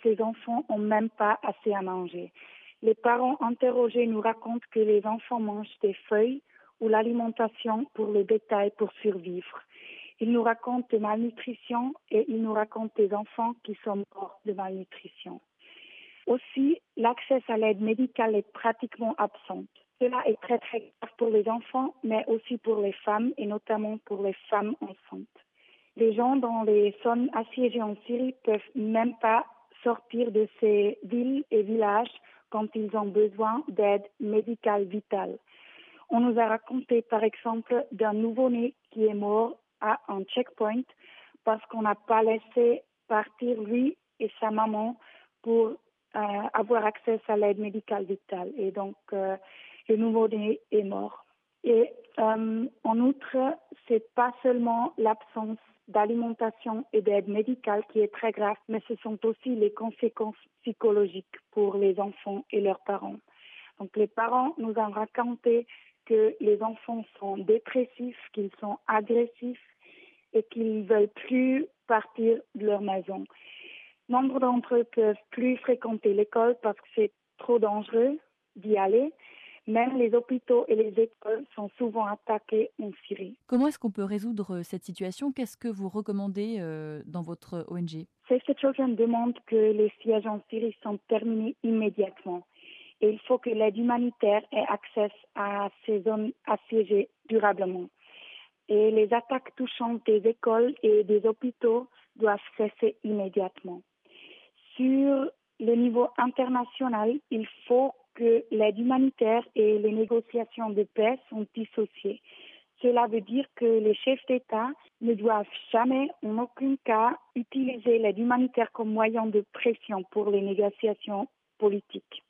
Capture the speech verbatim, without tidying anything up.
ces enfants n'ont même pas assez à manger. Les parents interrogés nous racontent que les enfants mangent des feuilles ou l'alimentation pour le bétail pour survivre. Ils nous racontent de malnutrition et ils nous racontent des enfants qui sont morts de malnutrition. Aussi, l'accès à l'aide médicale est pratiquement absent. Cela est très très grave pour les enfants, mais aussi pour les femmes et notamment pour les femmes enceintes. Les gens dans les zones assiégées en Syrie peuvent même pas sortir de ces villes et villages quand ils ont besoin d'aide médicale vitale. On nous a raconté par exemple d'un nouveau-né qui est mort à un checkpoint parce qu'on n'a pas laissé partir lui et sa maman pour euh, avoir accès à l'aide médicale vitale. Et donc, euh, le nouveau-né est mort. Et euh, en outre, c'est pas seulement l'absence d'alimentation et d'aide médicale qui est très grave, mais ce sont aussi les conséquences psychologiques pour les enfants et leurs parents. Donc, les parents nous ont raconté que les enfants sont dépressifs, qu'ils sont agressifs et qu'ils ne veulent plus partir de leur maison. Nombre d'entre eux peuvent plus fréquenter l'école parce que c'est trop dangereux d'y aller. Même les hôpitaux et les écoles sont souvent attaqués en Syrie. Comment est-ce qu'on peut résoudre cette situation? Qu'est-ce que vous recommandez euh, dans votre O N G? Save the Children demande que les sièges en Syrie sont terminés immédiatement. Et il faut que l'aide humanitaire ait accès à ces zones assiégées durablement. Et les attaques touchant des écoles et des hôpitaux doivent cesser immédiatement. Sur le niveau international, il faut que l'aide humanitaire et les négociations de paix sont dissociées. Cela veut dire que les chefs d'État ne doivent jamais, en aucun cas, utiliser l'aide humanitaire comme moyen de pression pour les négociations politiques.